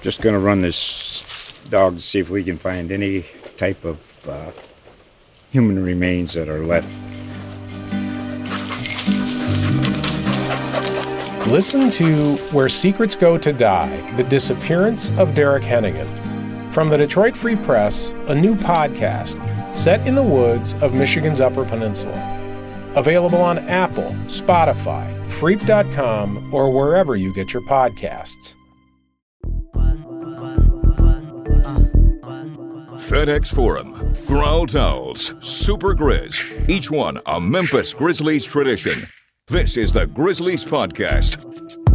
Just going to run this dog to see if we can find any type of human remains that are left. Listen to Where Secrets Go to Die, The Disappearance of Derek Hennigan. From the Detroit Free Press, a new podcast set in the woods of Michigan's Upper Peninsula. Available on Apple, Spotify, Freep.com, or wherever you get your podcasts. FedEx Forum, Growl Towels, Super Grizz, each one a Memphis Grizzlies tradition. This is the Grizzlies Podcast.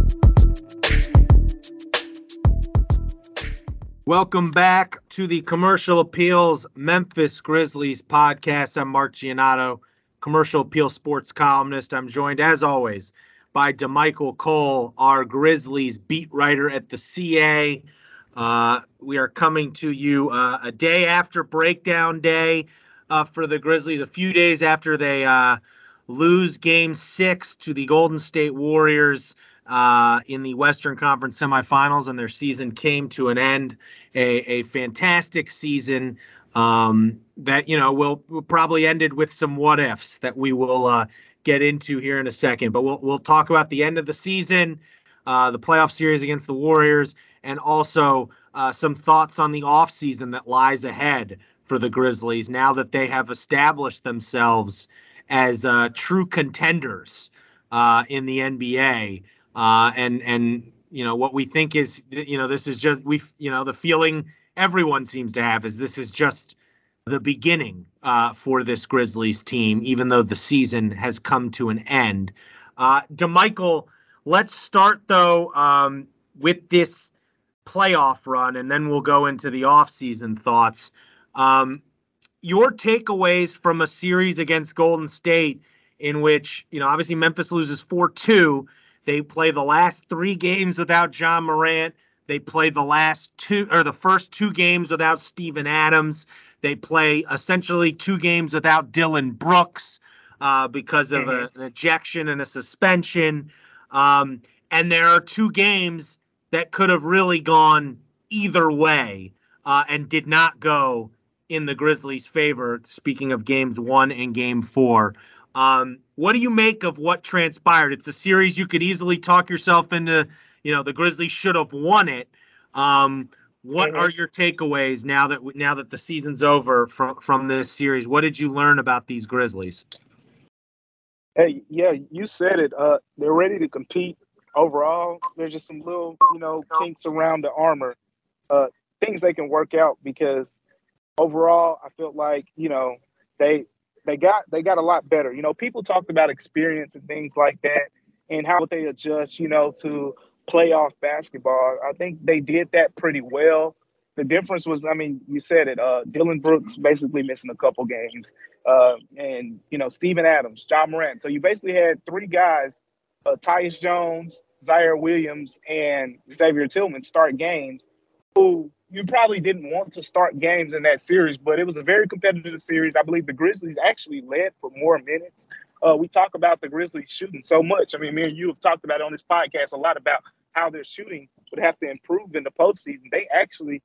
Welcome back to the Commercial Appeals Memphis Grizzlies Podcast. I'm Mark Giannotto, Commercial Appeal sports columnist. I'm joined, as always, by DeMichael Cole, our Grizzlies beat writer at the CA. We are coming to you a day after breakdown day for the Grizzlies, a few days after they lose Game 6 to the Golden State Warriors in the Western Conference semifinals, and their season came to an end. A fantastic season that, will probably ended with some what ifs that we will get into here in a second. But we'll talk about the end of the season, the playoff series against the Warriors, and also some thoughts on the offseason that lies ahead for the Grizzlies now that they have established themselves as true contenders in the NBA. And what we think is, this is just, the feeling everyone seems to have is this is just the beginning for this Grizzlies team, even though the season has come to an end. DeMichael, let's start, though, with this playoff run, and then we'll go into the offseason thoughts. Your takeaways from a series against Golden State in which, obviously Memphis loses 4-2. They play the last 3 games without Ja Morant. They play the first 2 games without Steven Adams. They play essentially 2 games without Dillon Brooks because of an ejection and a suspension. And there are 2 games that could have really gone either way and did not go in the Grizzlies' favor, speaking of games 1 and game 4. What do you make of what transpired? It's a series you could easily talk yourself into, the Grizzlies should have won it. What are your takeaways now that the season's over from this series? What did you learn about these Grizzlies? Hey, yeah, you said it. They're ready to compete overall. There's just some little, kinks around the armor, things they can work out, because overall, I felt like, they got a lot better. People talked about experience and things like that and how would they adjust, to playoff basketball. I think they did that pretty well. The difference was, you said it, Dillon Brooks basically missing a couple games, and, Steven Adams, Ja Morant. So you basically had 3 guys, Tyus Jones, Zaire Williams, and Xavier Tillman start games who you probably didn't want to start games in that series, but it was a very competitive series. I believe the Grizzlies actually led for more minutes. We talk about the Grizzlies shooting so much. Me and you have talked about on this podcast a lot about how their shooting would have to improve in the postseason. They actually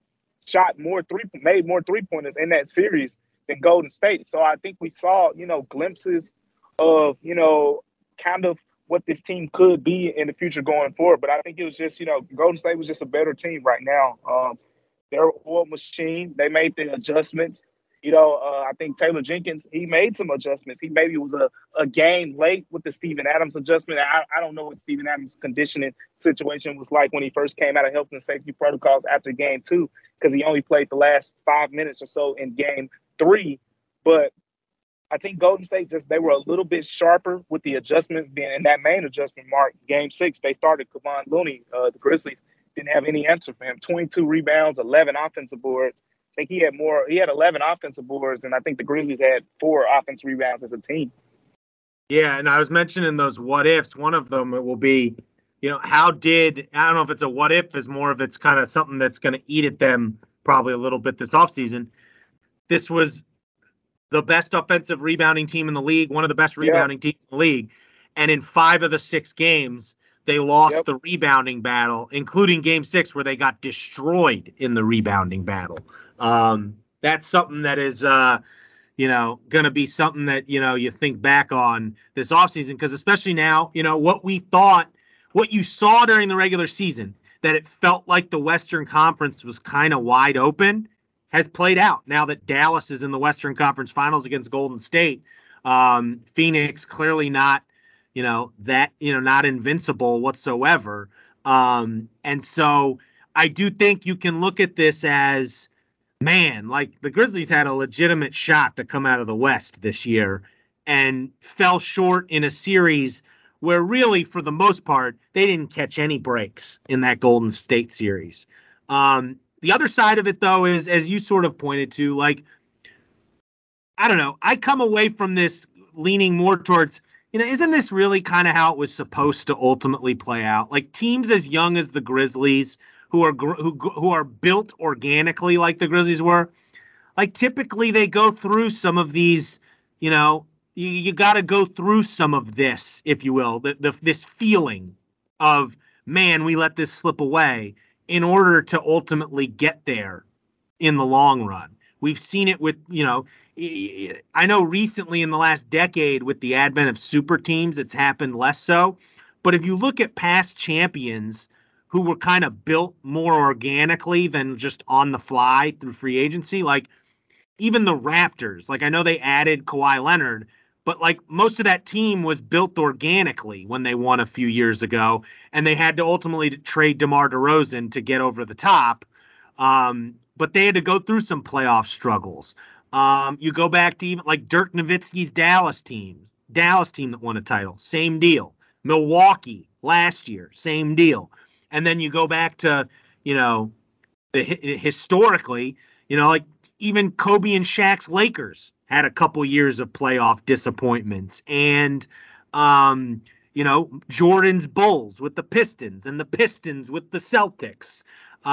made more three-pointers in that series than Golden State. So I think we saw, glimpses of, kind of what this team could be in the future going forward. But I think it was just, Golden State was just a better team right now. They're a oil machine. They made the adjustments. I think Taylor Jenkins, he made some adjustments. He maybe was a game late with the Steven Adams adjustment. I don't know what Steven Adams' conditioning situation was like when he first came out of health and safety protocols after game 2, because he only played the last 5 minutes or so in game 3. But I think Golden State they were a little bit sharper with the adjustments being in that main adjustment mark. Game 6, they started Kevon Looney. The Grizzlies didn't have any answer for him. 22 rebounds, 11 offensive boards. I think he had 11 offensive boards, and I think the Grizzlies had 4 offensive rebounds as a team. Yeah, and I was mentioning those what ifs. One of them will be, I don't know if it's a what if, is more of it's kind of something that's going to eat at them probably a little bit this offseason. This was the best offensive rebounding team in the league, one of the best rebounding teams in the league. And in 5 of the 6 games, they lost the rebounding battle, including Game 6, where they got destroyed in the rebounding battle. That's something that is, going to be something that, you think back on this offseason, because especially now, what you saw during the regular season, that it felt like the Western Conference was kind of wide open, has played out now that Dallas is in the Western Conference Finals against Golden State. Phoenix clearly not, not invincible whatsoever. And so I do think you can look at this as, man, like the Grizzlies had a legitimate shot to come out of the West this year and fell short in a series where really, for the most part, they didn't catch any breaks in that Golden State series. The other side of it, though, is, as you sort of pointed to, like, I don't know, I come away from this leaning more towards, isn't this really kind of how it was supposed to ultimately play out? Like, teams as young as the Grizzlies, who are built organically like the Grizzlies were, like, typically they go through some of these, you got to go through some of this, if you will, this feeling of, man, we let this slip away, in order to ultimately get there in the long run. We've seen it with, I know recently in the last decade with the advent of super teams, it's happened less so. But if you look at past champions who were kind of built more organically than just on the fly through free agency, like even the Raptors, like I know they added Kawhi Leonard, but like most of that team was built organically when they won a few years ago, and they had to ultimately trade DeMar DeRozan to get over the top. But they had to go through some playoff struggles. You go back to even like Dirk Nowitzki's Dallas team that won a title, same deal. Milwaukee last year, same deal. And then you go back to, historically, like even Kobe and Shaq's Lakers had a couple years of playoff disappointments, and Jordan's Bulls with the Pistons and the Pistons with the Celtics.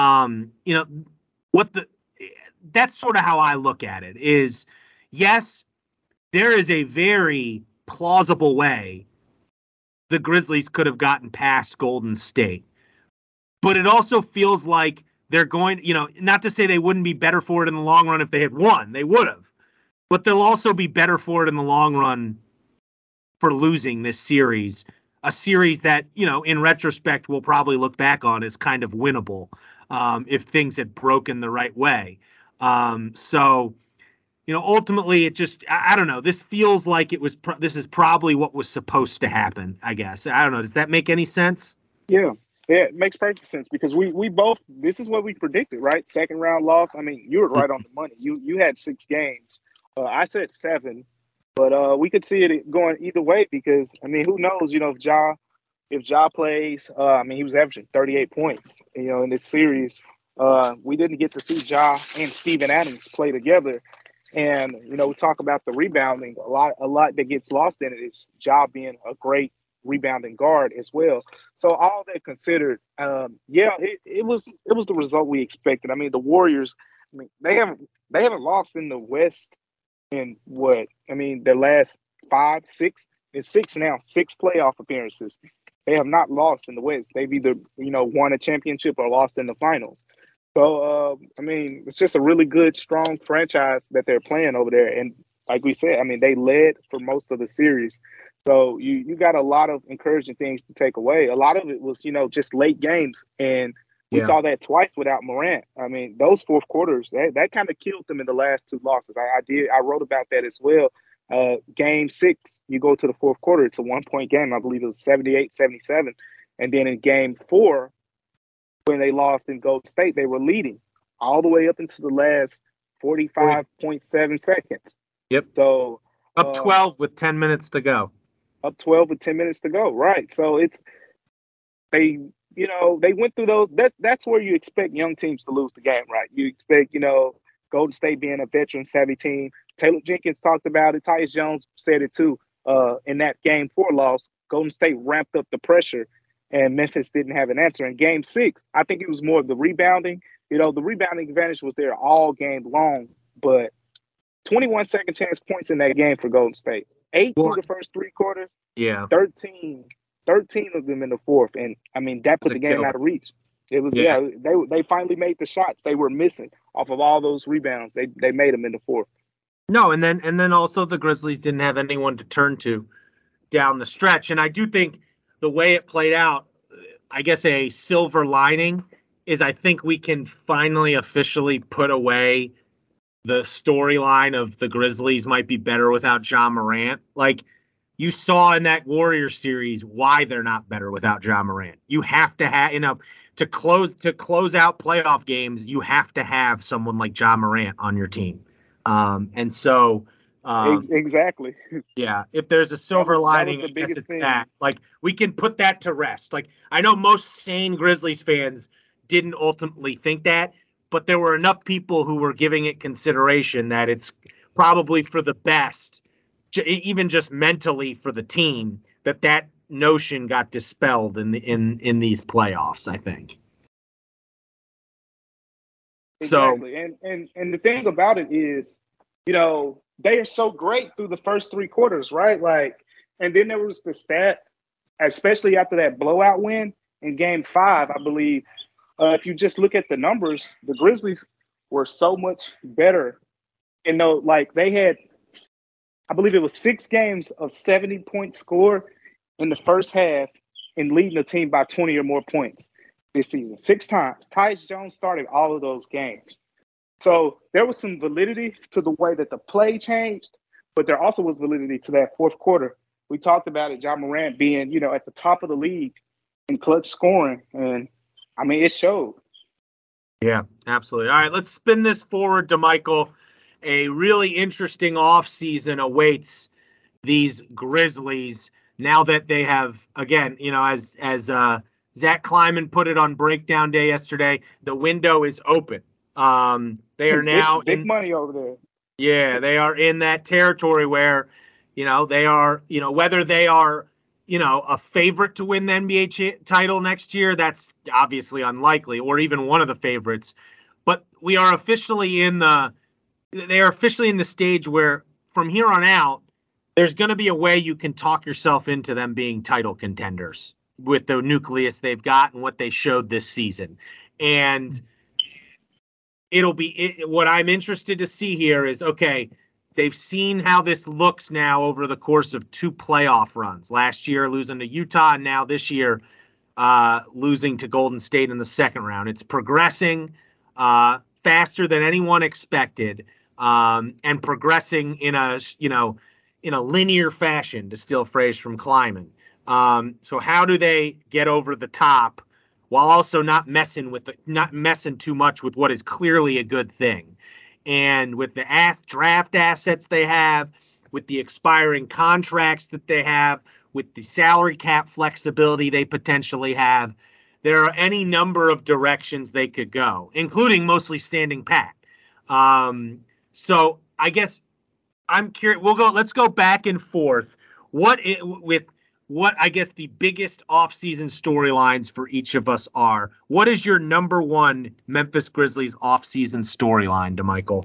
That's sort of how I look at it is, yes, there is a very plausible way the Grizzlies could have gotten past Golden State, but it also feels like they're going, not to say they wouldn't be better for it in the long run if they had won, they would have. But they'll also be better for it in the long run for losing this series, a series that, in retrospect, we'll probably look back on as kind of winnable if things had broken the right way. So, ultimately, it just, I don't know. This feels like this is probably what was supposed to happen, I guess. I don't know. Does that make any sense? Yeah, it makes perfect sense because we both, this is what we predicted, right? Second round loss. I mean, you were right on the money. You had 6 games. I said 7, but we could see it going either way because, I mean, who knows, if Ja plays, he was averaging 38 points, in this series. We didn't get to see Ja and Steven Adams play together. And, we talk about the rebounding, a lot that gets lost in it is Ja being a great rebounding guard as well. So all that considered, it was the result we expected. I mean, the Warriors, they haven't lost in the West in their last 5, 6, it's 6 now, 6 playoff appearances. They have not lost in the West. They've either, won a championship or lost in the finals. So, it's just a really good, strong franchise that they're playing over there. And like we said, they led for most of the series. So you got a lot of encouraging things to take away. A lot of it was, just late games. And we saw that twice without Morant. Those fourth quarters, that kind of killed them in the last 2 losses. I wrote about that as well. Game 6, you go to the fourth quarter, it's a 1-point game. I believe it was 78-77. And then in game 4, when they lost in Golden State, they were leading all the way up into the last 45.7 seconds. Yep. So up 12 with 10 minutes to go. Up 12 with 10 minutes to go. Right. So they went through those. That's where you expect young teams to lose the game, right? You expect, Golden State being a veteran savvy team. Taylor Jenkins talked about it. Tyus Jones said it too. In that game 4 loss, Golden State ramped up the pressure and Memphis didn't have an answer. In game 6, I think it was more of the rebounding. The rebounding advantage was there all game long, but 21 second chance points in that game for Golden State. 8 through the first 3 quarters. Yeah. 13 13 of them in the fourth, and I mean that put the game out of reach. It was they finally made the shots they were missing off of all those rebounds. They made them in the fourth. No, and then also the Grizzlies didn't have anyone to turn to down the stretch, and I do think the way it played out, I guess a silver lining is I think we can finally officially put away the storyline of the Grizzlies might be better without Ja Morant. Like, you saw in that Warriors series why they're not better without Ja Morant. You have to have, to close out playoff games, you have to have someone like Ja Morant on your team. And so exactly. Yeah, if there's a silver lining, I guess it's that. Like, we can put that to rest. Like, I know most sane Grizzlies fans didn't ultimately think that, but there were enough people who were giving it consideration that it's probably for the best, even just mentally for the team, that notion got dispelled in these playoffs, I think. Exactly. So, and the thing about it is, they are so great through the first three quarters, right? Like, and then there was the stat, especially after that blowout win in Game 5, I believe. If you just look at the numbers, the Grizzlies were so much better. Like, they had, I believe it was 6 games of 70-point score in the first half and leading the team by 20 or more points this season. 6 times. Tyus Jones started all of those games. So there was some validity to the way that the play changed, but there also was validity to that fourth quarter. We talked about it, Ja Morant being, at the top of the league in clutch scoring. And, I mean, it showed. Yeah, absolutely. All right, let's spin this forward to Michael. A really interesting offseason awaits these Grizzlies now that they have, again, as Zach Kleiman put it on Breakdown Day yesterday, the window is open. They are now big money over there. Yeah, they are in that territory where, they are, whether they are, a favorite to win the NBA title next year, that's obviously unlikely, or even one of the favorites. But they are officially in the stage where from here on out, there's going to be a way you can talk yourself into them being title contenders with the nucleus they've got and what they showed this season. And what I'm interested to see here is, okay, they've seen how this looks now over the course of 2 playoff runs. Last year, losing to Utah, and now this year, losing to Golden State in the second round. It's progressing faster than anyone expected, and progressing in a linear fashion, to steal a phrase from Kleiman. So how do they get over the top while also not messing too much with what is clearly a good thing? And with the draft assets they have, with the expiring contracts that they have, with the salary cap flexibility they potentially have, there are any number of directions they could go, including mostly standing pat. So I guess I'm curious. Let's go back and forth. What I guess the biggest offseason storylines for each of us are. What is your number one Memphis Grizzlies offseason storyline, DeMichael?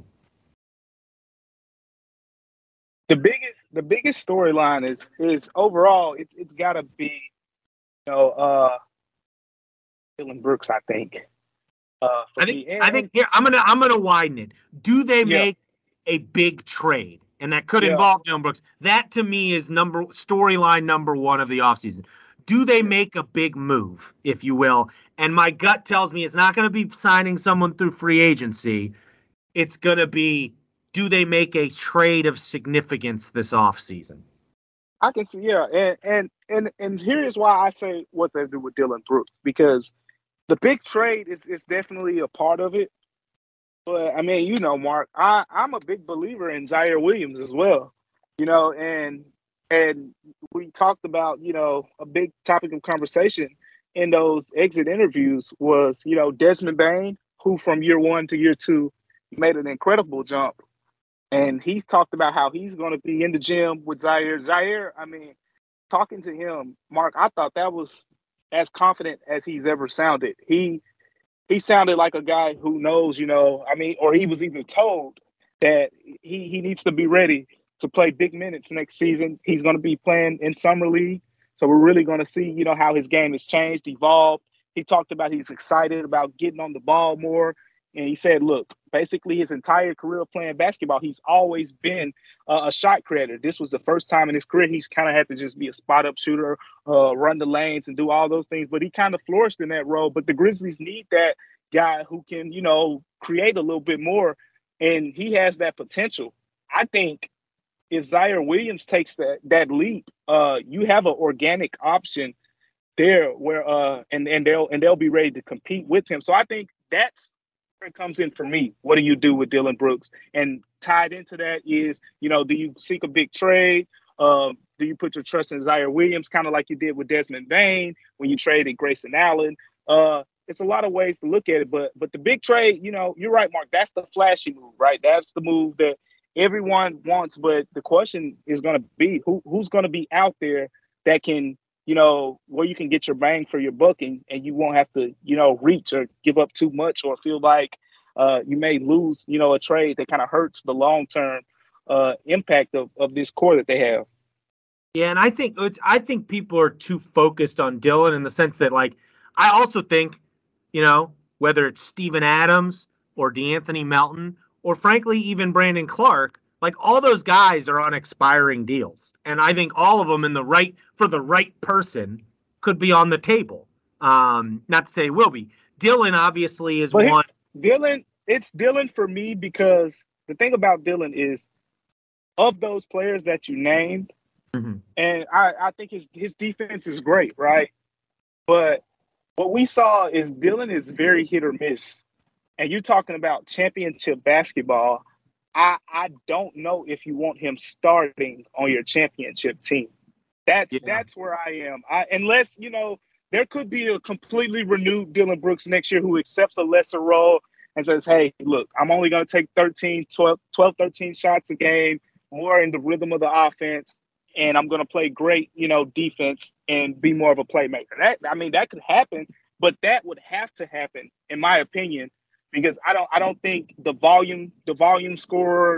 The biggest storyline is overall it's got to be Dillon Brooks, I think. I think here I'm gonna widen it. Do they make a big trade? And that could involve Dillon Brooks. That, to me, is storyline number one of the offseason. Do they make a big move, if you will? And my gut tells me it's not going to be signing someone through free agency. It's going to be, do they make a trade of significance this offseason? I can see, and here's why I say what they do with Dillon Brooks, because the big trade is definitely a part of it. But, I mean, Mark, I'm a big believer in Zaire Williams as well, and we talked about, a big topic of conversation in those exit interviews was, Desmond Bane, who from year 1 to year 2 made an incredible jump. And he's talked about how he's going to be in the gym with Zaire. Zaire, I mean, talking to him, Mark, I thought that was as confident as he's ever sounded. He sounded like a guy who knows, or he was even told that he needs to be ready to play big minutes next season. He's going to be playing in Summer League. So we're really going to see, you know, how his game has changed, evolved. He talked about he's excited about getting on the ball more. And he said, look, basically his entire career playing basketball, he's always been a shot creator. This was the first time in his career he's kind of had to just be a spot-up shooter, run the lanes and do all those things. But he kind of flourished in that role. But the Grizzlies need that guy who can, you know, create a little bit more. And he has that potential. I think if Zaire Williams takes that leap, you have an organic option there where and they'll be ready to compete with him. So I think that's where it comes in for me. What do you do with Dillon Brooks? And tied into that is, you know, do you seek a big trade? Do you put your trust in Zaire Williams, kind of like you did with Desmond Bane when you traded Grayson Allen? It's a lot of ways to look at it, but the big trade, you know, you're right, Mark. That's the flashy move, right? That's the move that everyone wants. But the question is going to be who's going to be out there that can, you know, where you can get your bang for your buck and you won't have to, you know, reach or give up too much or feel like you may lose, you know, a trade that kind of hurts the long-term impact of this core that they have. Yeah, and I think people are too focused on Dillon in the sense that, like, I also think, you know, whether it's Steven Adams or DeAnthony Melton or frankly even Brandon Clark, like all those guys are on expiring deals. And I think all of them for the right person could be on the table. Not to say will be. Dillon obviously is one. It's Dillon for me because the thing about Dillon is of those players that you named, and I think his defense is great, right? But what we saw is Dillon is very hit or miss. And you're talking about championship basketball. I don't know if you want him starting on your championship team. That's where I am. Unless, you know, there could be a completely renewed Dillon Brooks next year who accepts a lesser role and says, hey, look, I'm only going to take 13 shots a game, more in the rhythm of the offense, and I'm going to play great, you know, defense and be more of a playmaker. That could happen, but that would have to happen, in my opinion, because I don't think the volume scorer,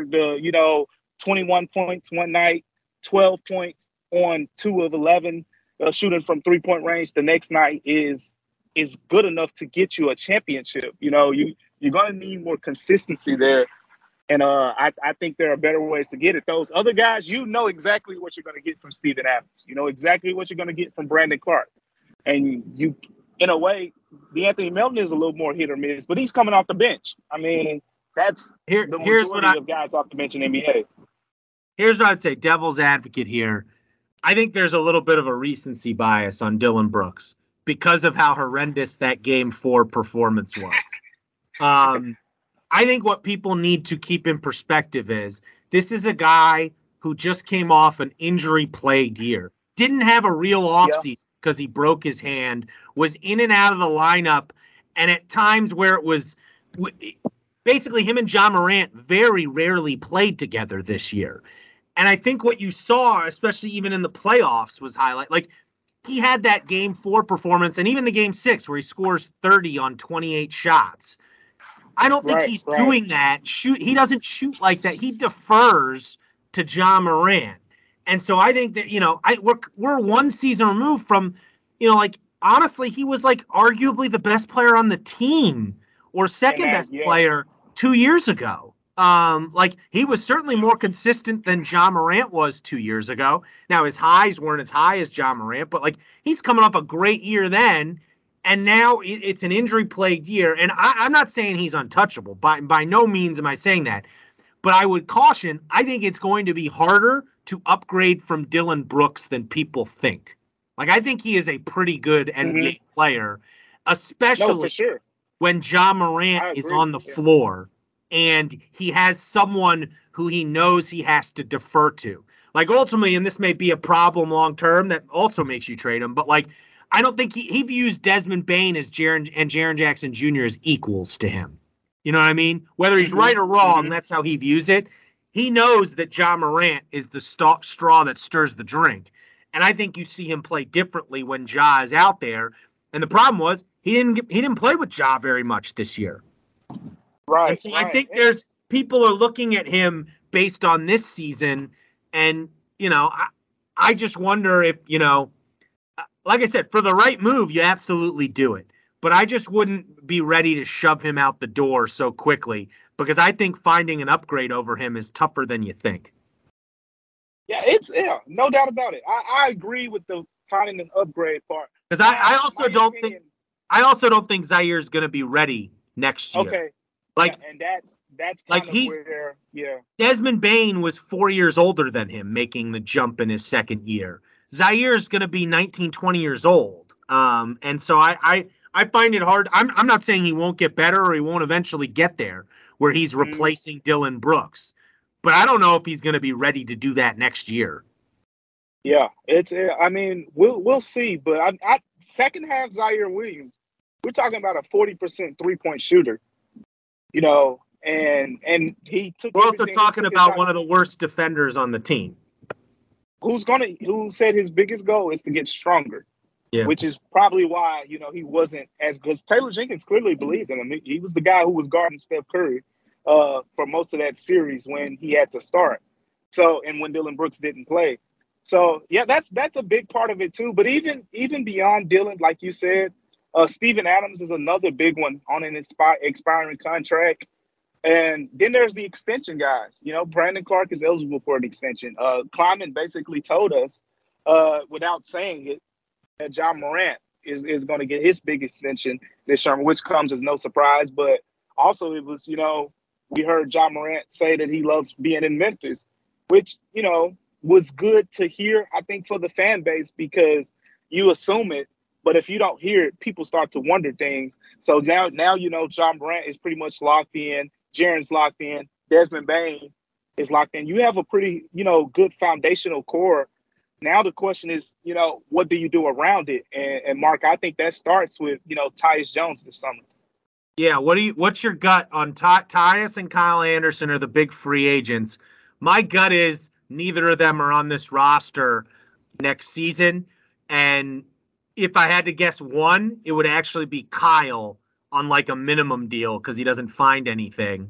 21 points one night, 12 points on 2 of 11, shooting from 3-point range the next night is good enough to get you a championship. You know, you're going to need more consistency there. And I think there are better ways to get it. Those other guys, you know exactly what you're going to get from Steven Adams. You know exactly what you're going to get from Brandon Clark. And you, in a way, DeAnthony Melton is a little more hit or miss, but he's coming off the bench. I mean, that's the majority of guys off the bench in NBA. Here's what I'd say, devil's advocate here. I think there's a little bit of a recency bias on Dillon Brooks because of how horrendous that Game 4 performance was. I think what people need to keep in perspective is this is a guy who just came off an injury-plagued year. Didn't have a real offseason because he broke his hand, was in and out of the lineup, and at times where it was basically him and Ja Morant very rarely played together this year. And I think what you saw, especially even in the playoffs, was highlight. Like, he had that Game 4 performance and even the Game 6 where he scores 30 on 28 shots. I don't think he's doing that. He doesn't shoot like that. He defers to Ja Morant. And so I think that, you know, we're one season removed from, you know, like, honestly, he was like arguably the best player on the team or second best player 2 years ago. Like, he was certainly more consistent than Ja Morant was 2 years ago. Now, his highs weren't as high as Ja Morant, but like, he's coming off a great year then. And now it's an injury-plagued year. And I'm not saying he's untouchable. By no means am I saying that. But I would caution, I think it's going to be harder to upgrade from Dillon Brooks than people think. Like, I think he is a pretty good NBA player, especially when Ja Morant is on the floor and he has someone who he knows he has to defer to. Like, ultimately, and this may be a problem long-term that also makes you trade him, but, like, I don't think he views Desmond Bane as Jaren Jackson Jr. as equals to him. You know what I mean? Whether he's right or wrong, that's how he views it. He knows that Ja Morant is the straw that stirs the drink. And I think you see him play differently when Ja is out there. And the problem was he didn't play with Ja very much this year. Right. And so I think there's people are looking at him based on this season. And, you know, I just wonder if, you know, like I said, for the right move, you absolutely do it. But I just wouldn't be ready to shove him out the door so quickly because I think finding an upgrade over him is tougher than you think. Yeah, no doubt about it. I agree with the finding an upgrade part. Because I also don't think Zaire's going to be ready next year. Okay. Like, yeah, and that's like where, yeah. Desmond Bain was 4 years older than him, making the jump in his second year. Zaire's going to be 19, 20 years old. And so I find it hard. I'm not saying he won't get better or he won't eventually get there where he's replacing Dylan Brooks, but I don't know if he's going to be ready to do that next year. Yeah, I mean, we'll see. But I second half Ziaire Williams, we're talking about a 40% 3-point shooter. You know, and he took. We're also talking about one of the worst defenders on the team. Who said his biggest goal is to get stronger. Yeah. Which is probably why, you know, he wasn't as good. Taylor Jenkins clearly believed in him. He was the guy who was guarding Steph Curry for most of that series when he had to start. So, and when Dylan Brooks didn't play. So, yeah, that's a big part of it too. But even beyond Dylan, like you said, Steven Adams is another big one on an expiring contract. And then there's the extension guys. You know, Brandon Clark is eligible for an extension. Kleiman basically told us, without saying it, that John Morant is going to get his big extension this summer, which comes as no surprise. But also it was, you know, we heard John Morant say that he loves being in Memphis, which, you know, was good to hear, I think, for the fan base because you assume it. But if you don't hear it, people start to wonder things. So now you know, John Morant is pretty much locked in. Jaren's locked in. Desmond Bain is locked in. You have a pretty, you know, good foundational core. Now the question is, you know, what do you do around it? And Mark, I think that starts with, you know, Tyus Jones this summer. Yeah, what's your gut on Tyus and Kyle Anderson are the big free agents? My gut is neither of them are on this roster next season. And if I had to guess one, it would actually be Kyle on like a minimum deal because he doesn't find anything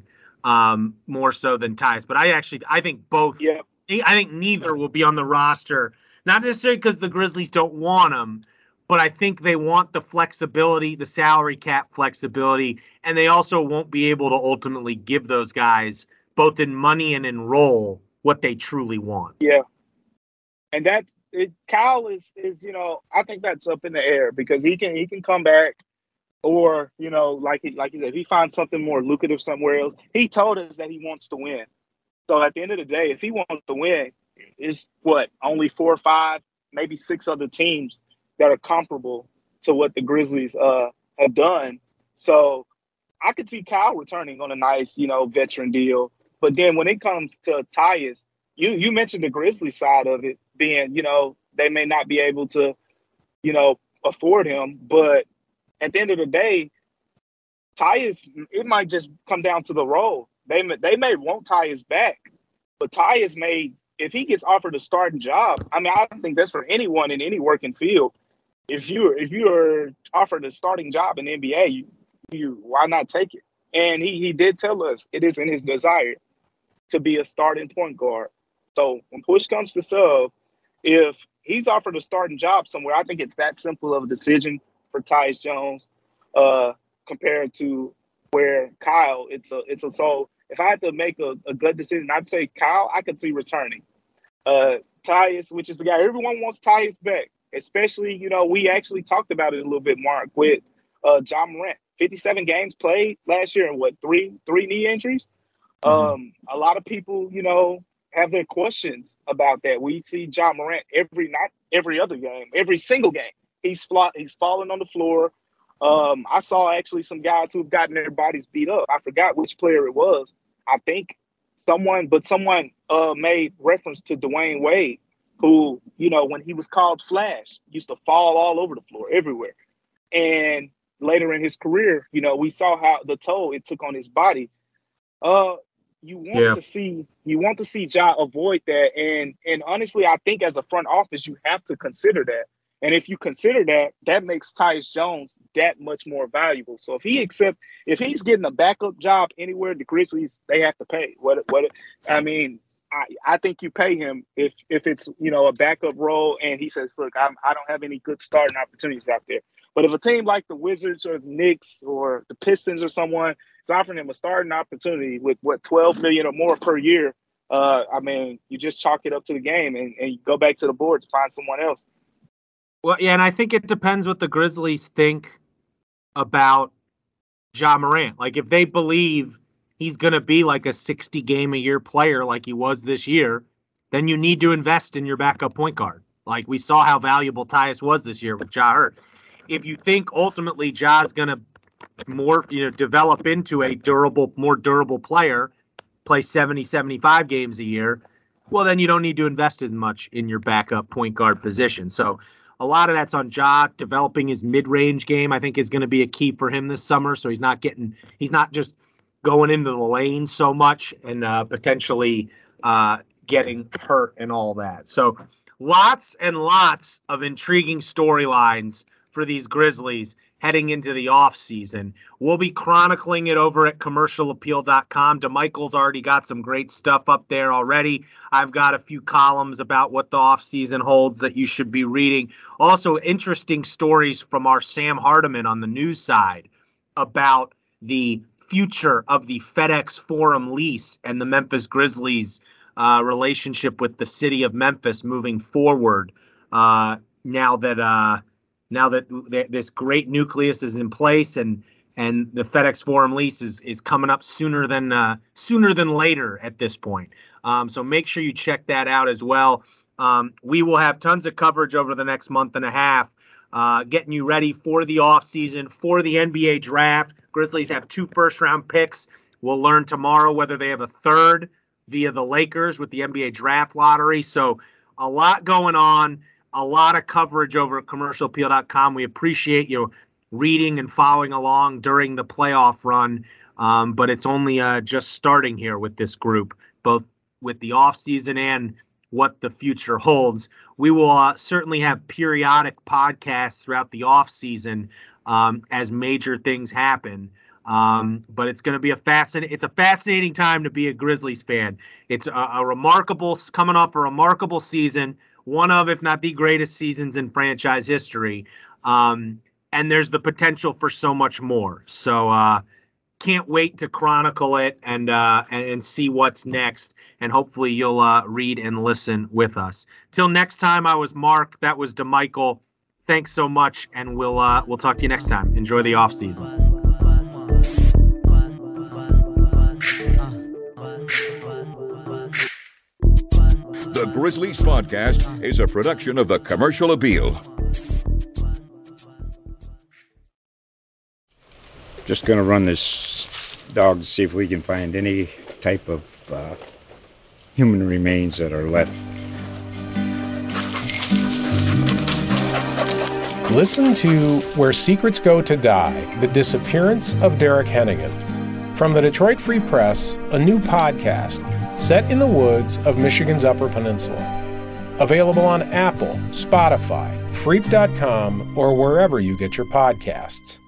more so than Tyus. But I think both. Yeah. I think neither will be on the roster, not necessarily because the Grizzlies don't want them, but I think they want the flexibility, the salary cap flexibility, and they also won't be able to ultimately give those guys, both in money and in role, what they truly want. Yeah. And that's it. Kyle is, you know, I think that's up in the air because he can come back or, you know, like he said, if he finds something more lucrative somewhere else. He told us that he wants to win. So at the end of the day, if he wants to win, it's only 4 or 5, maybe 6 other teams that are comparable to what the Grizzlies have done. So I could see Kyle returning on a nice, you know, veteran deal. But then when it comes to Tyus, you mentioned the Grizzlies side of it being, you know, they may not be able to, you know, afford him. But at the end of the day, Tyus, it might just come down to the role. They may want Tyus back, but Tyus may, if he gets offered a starting job, I mean, I think that's for anyone in any working field. If you're offered a starting job in the NBA, you why not take it? And he did tell us it is in his desire to be a starting point guard. So when push comes to shove, if he's offered a starting job somewhere, I think it's that simple of a decision for Tyus Jones compared to where Kyle, it's a so if I had to make a good decision, I'd say Kyle, I could see returning. Tyus, which is the guy, everyone wants Tyus back, especially, you know, we actually talked about it a little bit, Mark, with John Morant. 57 games played last year and three knee injuries. Mm-hmm. A lot of people, you know, have their questions about that. We see John Morant not every other game, every single game. He's falling on the floor. I saw actually some guys who've gotten their bodies beat up. I forgot which player it was. I think someone made reference to Dwayne Wade, who, you know, when he was called Flash, used to fall all over the floor everywhere. And later in his career, you know, we saw how the toll it took on his body. You want to see Ja avoid that. And honestly, I think as a front office, you have to consider that. And if you consider that, that makes Tyus Jones that much more valuable. So if he's getting a backup job anywhere, the Grizzlies, they have to pay. I mean, I think you pay him if it's, you know, a backup role and he says, look, I don't have any good starting opportunities out there. But if a team like the Wizards or the Knicks or the Pistons or someone is offering him a starting opportunity with $12 million or more per year, I mean, you just chalk it up to the game and you go back to the board to find someone else. Well, yeah, and I think it depends what the Grizzlies think about Ja Morant. Like, if they believe he's going to be like a 60-game-a-year player like he was this year, then you need to invest in your backup point guard. Like, we saw how valuable Tyus was this year with Ja hurt. If you think ultimately Ja's going to develop into a more durable player, play 70, 75 games a year, well, then you don't need to invest as much in your backup point guard position. So a lot of that's on Ja. Developing his mid-range game, I think, is going to be a key for him this summer. So he's not just going into the lane so much and potentially getting hurt and all that. So lots and lots of intriguing storylines for these Grizzlies heading into the offseason. We'll be chronicling it over at commercialappeal.com. DeMichael's already got some great stuff up there already. I've got a few columns about what the offseason holds that you should be reading. Also, interesting stories from our Sam Hardiman on the news side about the future of the FedEx Forum lease and the Memphis Grizzlies relationship with the city of Memphis moving forward now that this great nucleus is in place and the FedEx Forum lease is coming up sooner than later at this point. So make sure you check that out as well. We will have tons of coverage over the next month and a half, getting you ready for the offseason, for the NBA draft. Grizzlies have 2 first-round picks. We'll learn tomorrow whether they have a third via the Lakers with the NBA draft lottery. So a lot going on. A lot of coverage over at commercialappeal.com. We appreciate you reading and following along during the playoff run, but it's only just starting here with this group, both with the offseason and what the future holds. We will certainly have periodic podcasts throughout the offseason as major things happen. But it's going to be a fascinating time to be a Grizzlies fan. It's coming off a remarkable season. One of, if not the greatest seasons in franchise history. And there's the potential for so much more. So can't wait to chronicle it and see what's next. And hopefully you'll read and listen with us. Till next time, I was Mark. That was DeMichael. Thanks so much. And we'll talk to you next time. Enjoy the off season. The Grizzlies Podcast is a production of the Commercial Appeal. Just going to run this dog to see if we can find any type of human remains that are left. Listen to Where Secrets Go to Die, The Disappearance of Derek Hennigan. From the Detroit Free Press, a new podcast set in the woods of Michigan's Upper Peninsula. Available on Apple, Spotify, Freep.com, or wherever you get your podcasts.